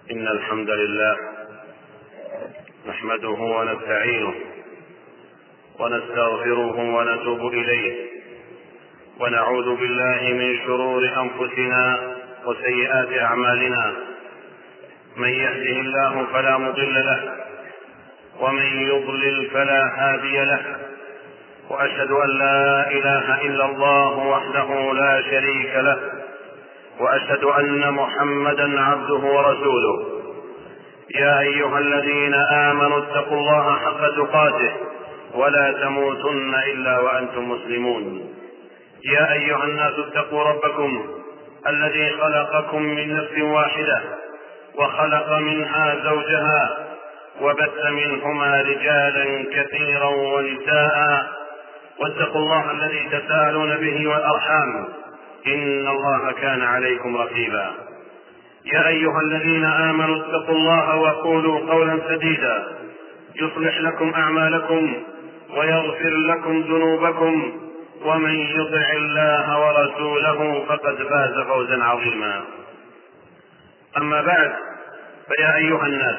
إن الحمد لله نحمده ونستعينه ونستغفره ونتوب إليه، ونعوذ بالله من شرور أنفسنا وسيئات أعمالنا. من يهده الله فلا مضل له، ومن يضلل فلا هادي له، وأشهد أن لا إله إلا الله وحده لا شريك له، وأشهد أن محمدا عبده ورسوله. يا أيها الذين آمنوا اتقوا الله حق تقاته ولا تموتن إلا وأنتم مسلمون. يا أيها الناس اتقوا ربكم الذي خلقكم من نفس واحدة وخلق منها زوجها وبث منهما رجالا كثيرا ونساء، واتقوا الله الذي تساءلون به والأرحام إن الله كان عليكم رقيبا. يا أيها الذين آمنوا اتقوا الله وقولوا قولا سديدا يصلح لكم أعمالكم ويغفر لكم ذنوبكم، ومن يطع الله ورسوله فقد فاز فوزا عظيما. أما بعد، فيا أيها الناس،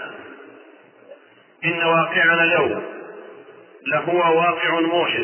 إن واقعنا اليوم لهو واقع موحش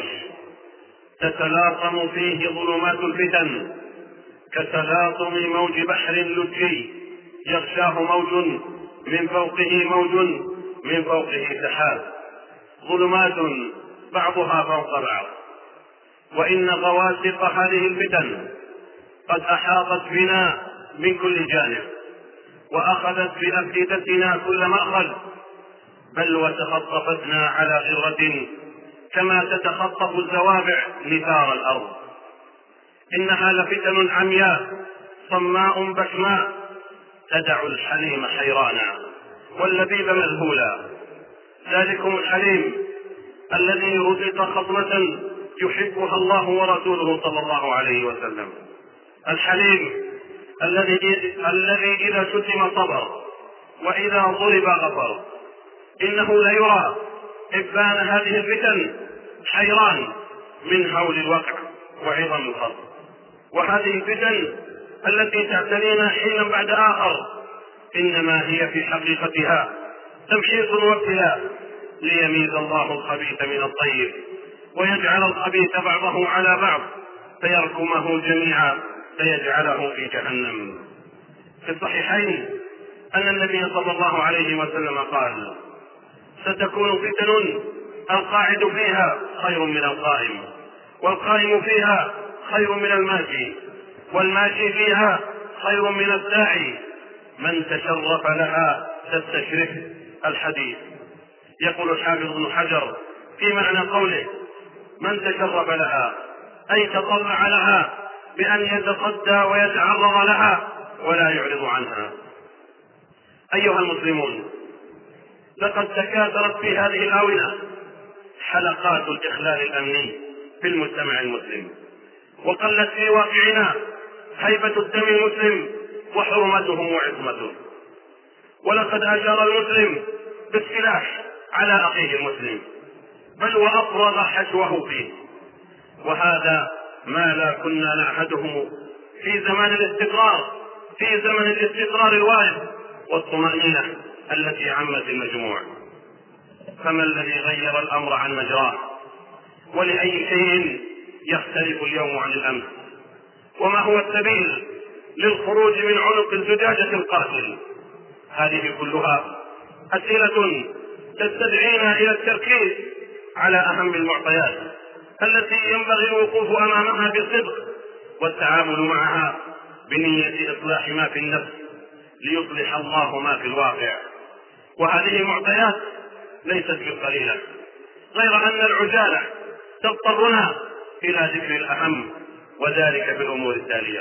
تتلاطم فيه ظلمات الفتن كتلاطم موج بحر لجي يغشاه موج من فوقه موج من فوقه سحاب، ظلمات بعضها فوق بعض. وإن غواسق هذه الفتن قد أحاطت بنا من كل جانب، وأخذت بأفئدتنا كل مأخذ، بل وتخطفتنا على غرة كما تتخطف الزوابع نثار الأرض. إنها لفتن عمياء صماء بكماء تدع الحليم حيرانا واللبيب مذهولا. ذلكم الحليم الذي رزق خصمة يحبها الله ورسوله صلى الله عليه وسلم، الحليم الذي إذا شتم صبر وإذا ضرب غفر. إنه ليرى إبان هذه الفتن حيران من هول الوقع وعظم الخطر، وهذه الفتن التي تعتنينا حينا بعد آخر إنما هي في حقيقتها تمحيص وابتلاء ليميز الله الخبيث من الطيب ويجعل الخبيث بعضه على بعض فيركمه جميعا فيجعله في جهنم. في الصحيحين أن النبي صلى الله عليه وسلم قال: ستكون فتن القاعد فيها خير من القائم، والقائم فيها خير من الماشي، والماشي فيها خير من الساعي، من تشرف لها تستشرف. الحديث. يقول الحافظ ابن حجر في معنى قوله من تشرف لها أي تطلع لها بأن يتصدى ويتعرض لها ولا يعرض عنها. أيها المسلمون، لقد تكاثرت في هذه الآونة حلقات الإخلال الأمني في المجتمع المسلم، وقلت في واقعنا هيبة الدم المسلم وحرمته وعصمته. ولقد أشار المسلم بالسلاح على أخيه المسلم، بل وأفرغ حشوه فيه، وهذا ما لا كنا نعهده في زمن الاستقرار الوارد والطمأنينة التي عمت المجموع. فما الذي غير الأمر عن مجراه؟ ولأي شيء يختلف اليوم عن الأمس؟ وما هو السبيل للخروج من عنق الزجاجة القاتل؟ هذه كلها أسئلة تستدعينا إلى التركيز على أهم المعطيات التي ينبغي الوقوف أمامها بالصدق والتعامل معها بنية إصلاح ما في النفس ليصلح الله ما في الواقع. وهذه المعطيات ليست بالقليلة، غير أن العجالة تضطرنا إلى ذكر الأهم، وذلك بالأمور التالية.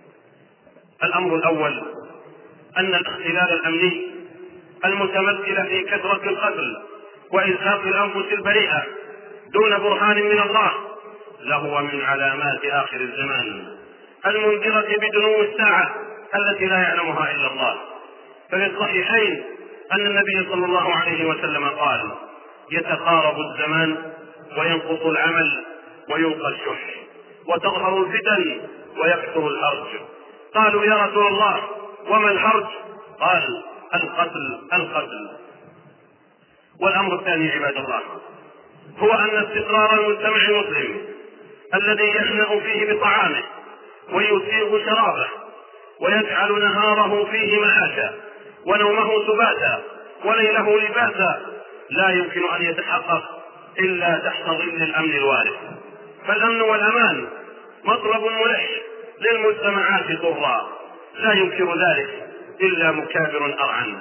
الأمر الأول أن الاختلال الأمني المتمثل في كثرة القتل وإزهاق الأنفس البريئة دون برهان من الله لهو من علامات آخر الزمان المنذرة بدنو الساعة التي لا يعلمها إلا الله. ففي الصحيحين أن النبي صلى الله عليه وسلم قال: يتقارب الزمان وينقص العمل ويلقى الشح وتظهر الفتن ويكثر الهرج. قالوا: يا رسول الله وما الهرج؟ قال: القتل. والأمر الثاني عباد الله هو أن استقرار المجتمع المسلم الذي يهنأ فيه بطعامه ويسيغ شرابه ويجعل نهاره فيه معاشا ونومه سباتا وليله لباسا لا يمكن أن يتحقق إلا تحت ظل الأمن الوارث. فالأمن والأمان مطلب ملح للمجتمعات ضرا لا ينكر ذلك إلا مكابر أرعن،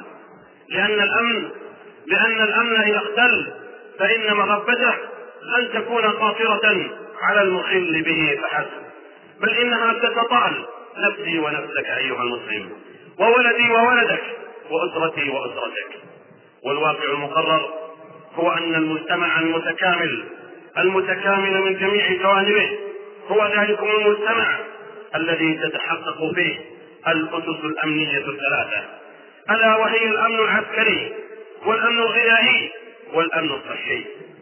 لأن الأمن إذا اختل فإن مغبته لن تكون قاصرة على المخل به فحسب، بل إنها ستطال نفسي ونفسك أيها المسلم، وولدي وولدك، وأسرتي وأسرتك. والواقع المقرر هو أن المجتمع المتكامل من جميع جوانبه هو ذلكم المجتمع الذي تتحقق فيه الأسس الأمنية الثلاثة، ألا وهي الأمن العسكري والأمن الغذائي والأمن الصحي.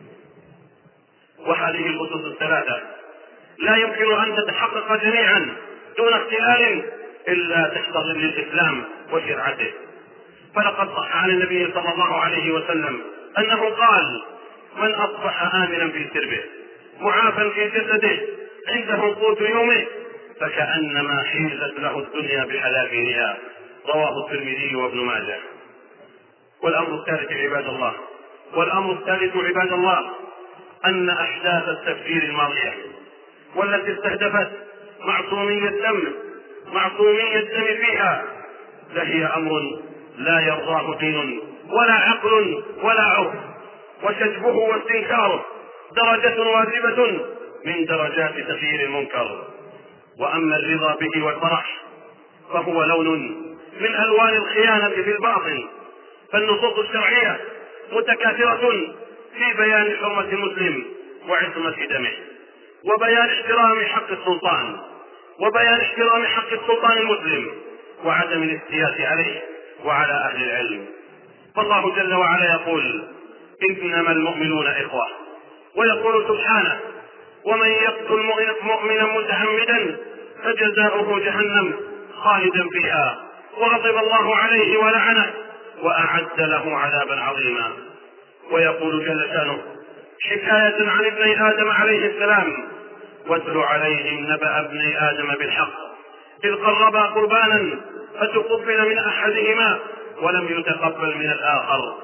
وهذه الأسس الثلاثة لا يمكن أن تتحقق جميعا دون اختلال إلا تحت ظل الإسلام وشرعته. فلقد صح عن النبي صلى الله عليه وسلم أنه قال: من أصبح آمنا في سربه معافا في جسده عنده قوت يومه فكأنما حيزت له الدنيا بحذافيرها. رواه الترمذي وابن ماجه. والأمر الثالث عباد الله أن أحداث التفجير الماضية والتي استهدفت معصومي الدم فيها لهي أمر لا يرضاه دين ولا عقل ولا عرف، وشجبه واستنكاره درجة واجبة من درجات تغيير المنكر. وأما الرضا به والفرح فهو لون من ألوان الخيانة في الباطن. فالنصوص الشرعية متكاثرة في بيان حرمة المسلم وعصمة دمه وبيان احترام حق السلطان المسلم وعدم الافتيات عليه وعلى أهل العلم. فالله جل وعلا يقول: إنما المؤمنون إخوة، ويقول سبحانه: ومن يقتل مؤمنا متعمدا فجزاؤه جهنم خالدا فيها وغضب الله عليه ولعنه وأعد له عذابا عظيما. ويقول جل شانه حكاية عن ابني آدم عليه السلام: واتل عليهم نبأ ابني آدم بالحق إذ قربا قربانا فتقبل من أحدهما ولم يتقبل من الآخر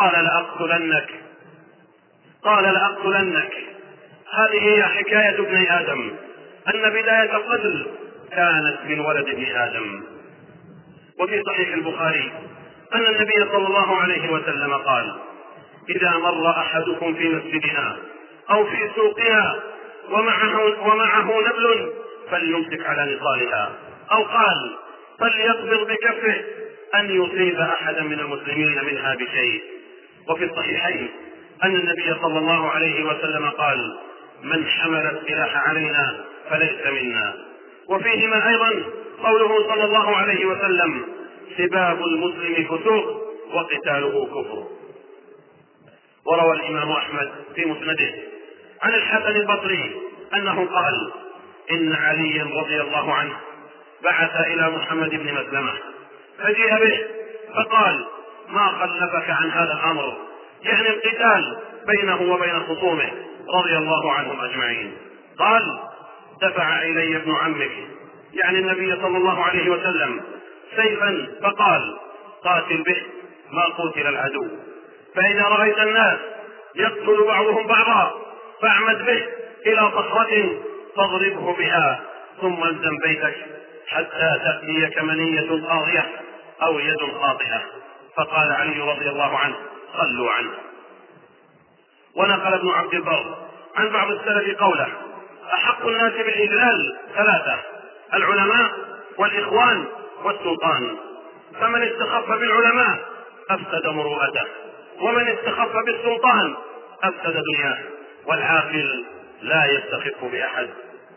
قال لأقتلنك. هذه هي حكاية ابن آدم، أن بداية القتل كانت من ولد ابن آدم. وفي صحيح البخاري أن النبي صلى الله عليه وسلم قال: إذا مر أحدكم في مسجدنا أو في سوقنا ومعه نبل فليمسك على نصالها، أو قال: فليقبض بكفه أن يصيب أحدا من المسلمين منها بشيء. وفي الصحيحين أن النبي صلى الله عليه وسلم قال: من حمل السلاح علينا فليس منا. وفيهما أيضا قوله صلى الله عليه وسلم: سباب المسلم فسوق وقتاله كفر. وروى الإمام أحمد في مسنده عن الحسن البصري أنه قال: إن عليا رضي الله عنه بعث إلى محمد بن مسلمة فجيء به فقال: ما خلفك عن هذا الأمر، يعني القتال بينه وبين خصومه رضي الله عنهم أجمعين. قال: دفع إلي ابن عمك، يعني النبي صلى الله عليه وسلم، سيفا فقال: قاتل به ما قتل العدو، فإذا رأيت الناس يقتل بعضهم بعضا فاعمد به إلى صخرة فاضربه بها ثم الزم بيتك حتى تأتيك منية طاغية أو يد خاطئة. فقال علي رضي الله عنه: صلوا عنه. ونقل ابن عبد البر عن بعض السلف قوله: أحق الناس بالإجلال ثلاثة: العلماء والإخوان والسلطان. فمن استخف بالعلماء أفسد مروءته، ومن استخف بالسلطان أفسد دنياه، والعاقل لا يستخف بأحد.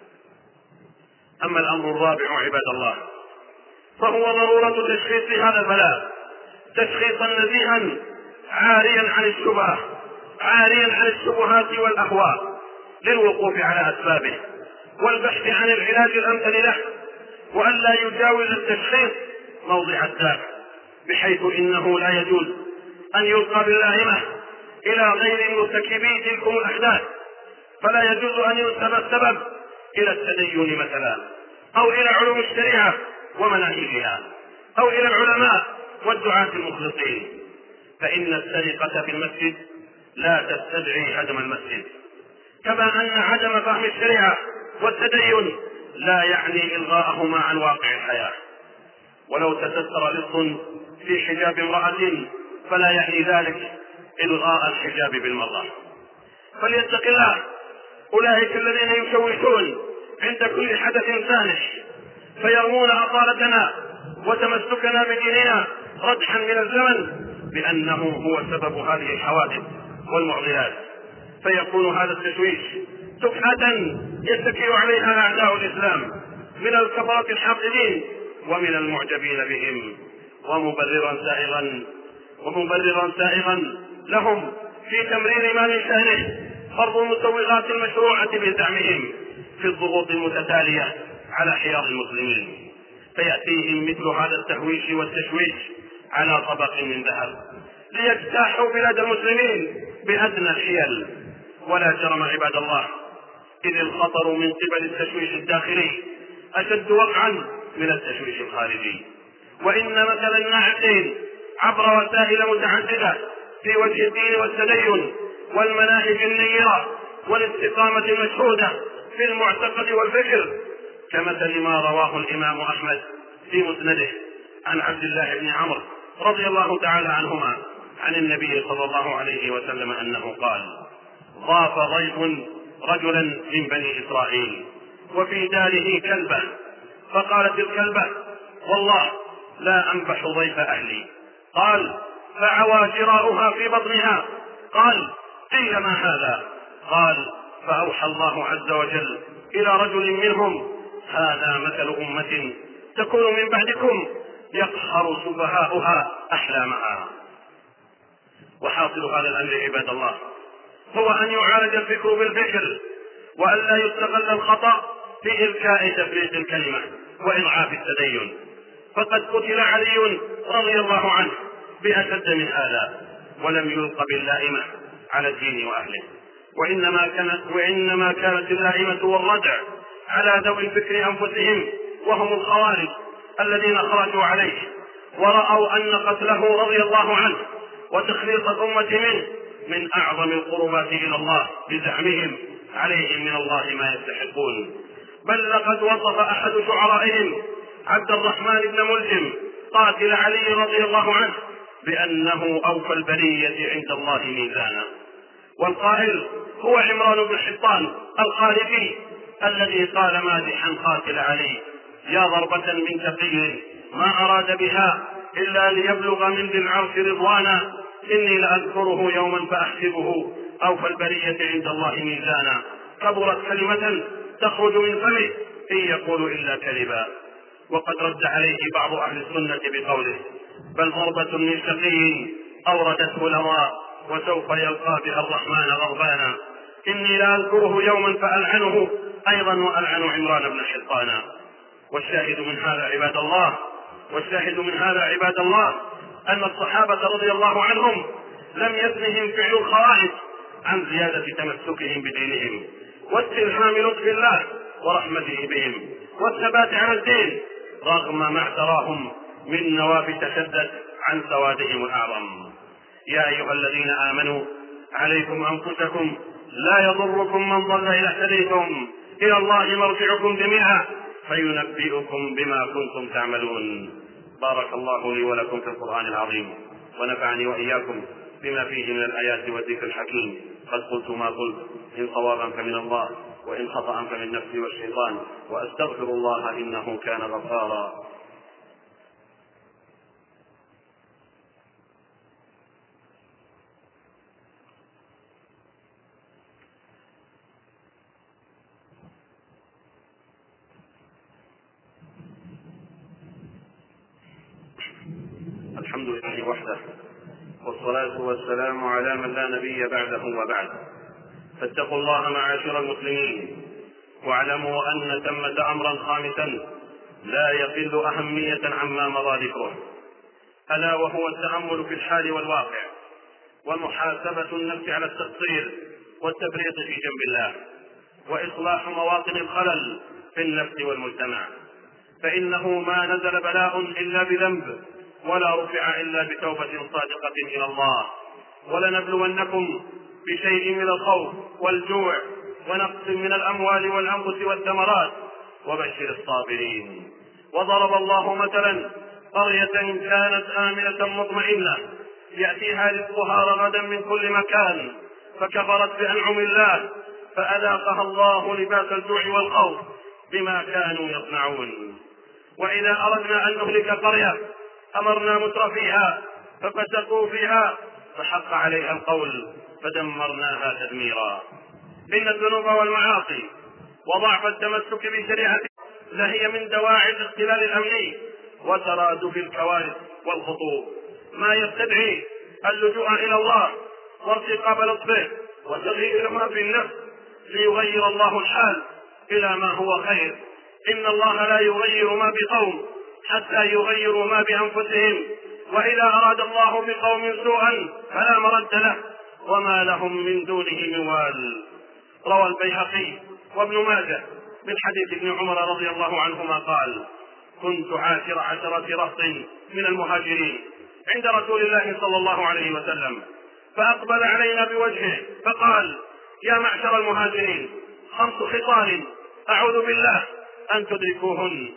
أما الأمر الرابع عباد الله فهو ضرورة تشخيص هذا البلاء تشخيصا نزيها عاريا عن الشبهات والأهواء، للوقوف على أسبابه والبحث عن العلاج الأمثل له، وأن لا يجاوز التشخيص موضع الداء، بحيث إنه لا يجوز أن يلقى باللائمة إلى غير مرتكبي تلكم الأحداث، فلا يجوز أن ينسب السبب إلى التدين مثلا، أو إلى علوم الشريعة ومناهجها، أو إلى العلماء والدعاة المخلصين، فإن السرقة في المسجد لا تستدعي هدم المسجد، كما أن عدم فهم الشريعة والتدين لا يعني إلغاءهما عن واقع الحياة. ولو تستر لص في حجاب امرأة فلا يعني ذلك إلغاء الحجاب بالمرة. فليتق الله أولئك الذين يشوشون عند كل حدث سانح، فيرمون أصالتنا وتمسكنا بديننا ردحا من الزمن بأنه هو سبب هذه الحوادث والمعضلات، فيكون هذا التشويش تفحة يتكئ عليها أعداء الإسلام من الكفرة الحاقدين ومن المعجبين بهم، ومبررا سائغا لهم في تمرير ما من شأنه فرض المسوغات المشروعة بزعمهم في الضغوط المتتالية على حياض المسلمين، فيأتيهم مثل هذا التهويش والتشويش على طبق من ذهب ليجتاحوا بلاد المسلمين بأدنى الحيل. ولا جرم عباد الله إذ الخطر من قبل التشويش الداخلي أشد وقعا من التشويش الخارجي، وإن مثل الناعقين عبر وسائل متعددة في وجه الدين والتدين والمناهج النيرة والاستقامة المشهودة في المعتقد والفكر كمثل ما رواه الإمام أحمد في مسنده عن عبد الله بن عمرو رضي الله تعالى عنهما عن النبي صلى الله عليه وسلم أنه قال: ضاف ضيف رجلا من بني إسرائيل وفي داره كلبة، فقالت الكلبة: والله لا أنبح ضيف أهلي. قال: فعوى جراؤها في بطنها. قال: قيل: ما هذا؟ قال: فأوحى الله عز وجل إلى رجل منهم: هذا مثل أمة تكون من بعدكم يقهر سفهاؤها أحلامها. وحاصل هذا الأمر عباد الله هو أن يعالج الفكر بالفكر، وأن لا يستغل الخطأ في إلكاء تفريق الكلمة وإضعاف التدين، فقد قتل علي رضي الله عنه بأشد من هذا ولم يلق باللائمة على الدين وأهله، وإنما كانت اللائمة والردع على ذوي الفكر أنفسهم، وهم الخوارج الذين خرجوا عليه ورأوا أن قتله رضي الله عنه وتخليص الأمة منه من أعظم القربات إلى الله بزعمهم عليهم من الله ما يستحقون. بل لقد وصف أحد شعرائهم عبد الرحمن بن ملجم قاتل علي رضي الله عنه بأنه أوفى البرية عند الله ميزانا، والقائل هو عمران بن حطان الخالدي الذي قال مادحا قاتل علي: يا ضربة من تقي ما أراد بها إلا ليبلغ من ذي العرش رضوانا، إني لأذكره يوما فأحسبه أوفى البرية عند الله ميزانا، كبرت كلمة تخرج من فمه إن يقول إلا كذبا. وقد رد عليه بعض أهل السنة بقوله: بل ضربة من شقي أوردته لواء وسوف يلقى بها الرحمن غضبانا، إني لأذكره يوما فألعنه أيضا وألعن عمران بن حطانا. والشاهد من هذا عباد الله أن الصحابة رضي الله عنهم لم يثنهم فعل الخوارج عن زيادة تمسكهم بدينهم واستلهام لطف الله ورحمته بهم والثبات على الدين رغم ما اعتراهم من نوافذ تشدد عن سوادهم الأعظم. يا أيها الذين آمنوا عليكم أنفسكم لا يضركم من ضل إذا اهتديتم، إلى الله مرجعكم جميعا فينبئكم بما كنتم تعملون. بارك الله لي ولكم في القرآن العظيم، ونفعني وإياكم بما فيه من الآيات والذكر الحكيم. قد قلت ما قلت، إن صوابا فمن الله وإن خطأ فمن نفسي والشيطان، وأستغفر الله إنه كان غفارا. الحمد لله وحده، والصلاة والسلام على من لا نبي بعده وبعد. فاتقوا الله معاشر المسلمين، واعلموا أن ثمة أمرا خامسا لا يقل أهمية عما مضى ذكره، ألا وهو التأمل في الحال والواقع، ومحاسبة النفس على التقصير والتفريط في جنب الله، وإصلاح مواطن الخلل في النفس والمجتمع. فإنه ما نزل بلاء إلا بذنب، ولا رفع إلا بتوبة صادقة إلى الله. ولنبلونكم بشيء من الخوف والجوع ونقص من الأموال والأنفس والثمرات وبشر الصابرين. وضرب الله مثلا قرية كانت آمنة مطمئنة يأتيها رزقها رغدا من كل مكان، فكفرت بأنعم الله فأذاقها الله لباس الجوع والخوف بما كانوا يصنعون. وإذا أردنا أن نهلك قرية أمرنا مترفيها ففسقوا فيها فحق عليها القول فدمرناها تدميرا. إن الذنوب والمعاصي وضعف التمسك بشريعة لهي من دواعي الاختلال الأمني وترادف الكوارث والخطوب، ما يستدعي اللجوء إلى الله وارتقاب لطفه وتغيير ما في النفس ليغير الله الحال إلى ما هو خير. إن الله لا يغير ما بقوم حتى يغيروا ما بأنفسهم، وإذا أراد الله بقوم سوءا فلا مرد له وما لهم من دونه من وال. روى البيهقي وابن ماجه من حديث ابن عمر رضي الله عنهما قال: كنت عاشر عشرة رهط من المهاجرين عند رسول الله صلى الله عليه وسلم، فأقبل علينا بوجهه فقال: يا معشر المهاجرين، 5 خصال أعوذ بالله أن تدركوهن.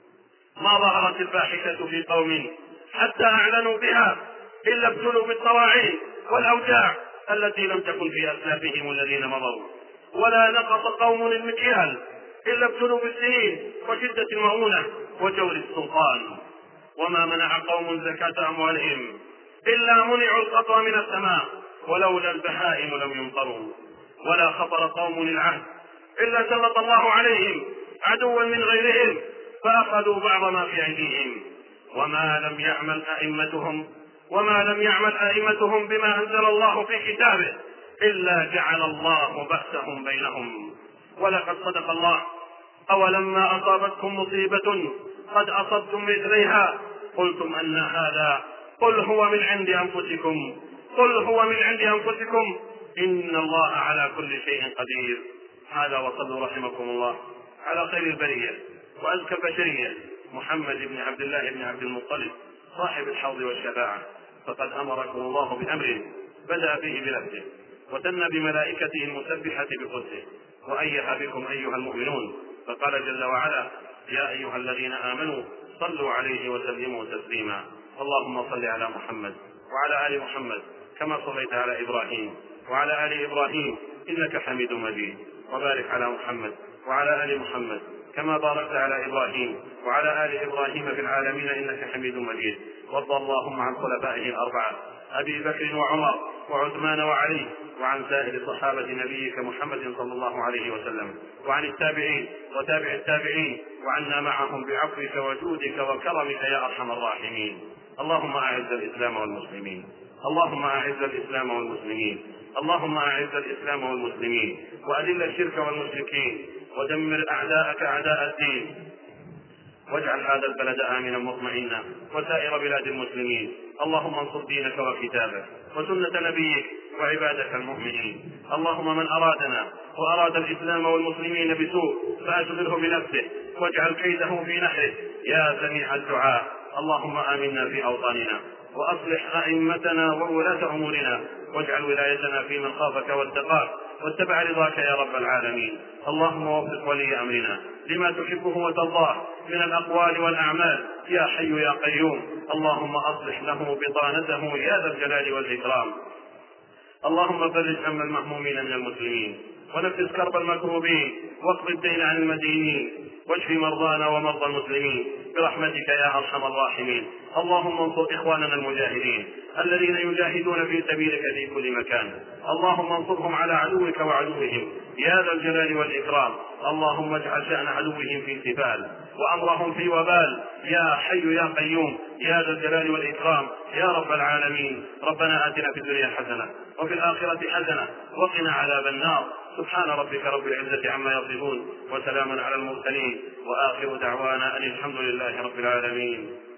ما ظهرت الفاحشة في قوم حتى أعلنوا بها إلا ابتلوا بالطواعين والأوجاع التي لم تكن في أسلافهم الذين مضوا، ولا نقص قوم المكيال إلا ابتلوا بالسنين وشدة المؤونة وجور السلطان، وما منع قوم زكاة أموالهم إلا منعوا القطر من السماء ولولا البهائم لم يمطروا، ولا خطر قوم العهد إلا سلط الله عليهم عدوا من غيرهم فأخذوا بعض ما في أيديهم، وما لم يعمل أئمتهم بما أنزل الله في كتابه إلا جعل الله بأسهم بينهم. ولقد صدق الله: أولما أصابتكم مصيبة قد أصبتم مثليها قلتم أن هذا قل هو من عند أنفسكم إن الله على كل شيء قدير. هذا وصلوا رحمكم الله على خير البرية وأزكى البشرية محمد بن عبد الله بن عبد المطلب صاحب الحوض والشفاعة، فقد أمركم الله بأمر بدأ فيه بنفسه وثنى بملائكته المسبحة بقدسه وأيها بكم أيها المؤمنون، فقال جل وعلا: يا أيها الذين آمنوا صلوا عليه وسلموا تسليما. اللهم صل على محمد وعلى آل محمد كما صليت على إبراهيم وعلى آل إبراهيم إنك حميد مجيد، وبارك على محمد وعلى آل محمد كما باركت على إبراهيم وعلى آل إبراهيم في العالمين إنك حميد مجيد. وارض اللهم عن خلفائه الأربعة أبي بكر وعمر وعثمان وعلي، وعن سائر صحابة نبيك محمد صلى الله عليه وسلم، وعن التابعين وتابع التابعين، وعنا معهم بعفوك وجودك وكرمك يا أرحم الراحمين. اللهم أعز الإسلام والمسلمين، اللهم أعز الإسلام والمسلمين، اللهم أعز الإسلام والمسلمين، وأذل الشرك والمشركين، ودمر أعداءك أعداء الدين، واجعل هذا البلد آمنا مطمئنا وسائر بلاد المسلمين. اللهم انصر دينك وكتابك وسنة نبيك وعبادك المؤمنين. اللهم من أرادنا وأراد الإسلام والمسلمين بسوء فأشغله بنفسه واجعل كيده في نحره يا سميع الدعاء. اللهم آمنا في أوطاننا وأصلح أئمتنا وولاة أمورنا، واجعل ولايتنا في من خافك واتقاك واتبع رضاك يا رب العالمين. اللهم وفق ولي أمرنا لما تحبه وترضاه من الأقوال والأعمال يا حي يا قيوم. اللهم أصلح له بطانته يا ذا الجلال والإكرام. اللهم فرج هم المهمومين من المسلمين ونفس كرب المكروبين واقض الدين عن المدينين واشف مرضانا ومرضى المسلمين برحمتك يا أرحم الراحمين. اللهم انصر إخواننا المجاهدين الذين يجاهدون في سبيلك في كل مكان. اللهم انصرهم على عدوك وعدوهم يا ذا الجلال والإكرام. اللهم اجعل شأن عدوهم في سبال وأمرهم في وبال يا حي يا قيوم يا ذا الجلال والإكرام يا رب العالمين. ربنا آتنا في الدنيا حسنة وفي الآخرة حسنة وقنا عذاب النار. سبحان ربك رب العزة عما يصفون وسلام على المرسلين وآخر دعوانا أن الحمد لله رب العالمين.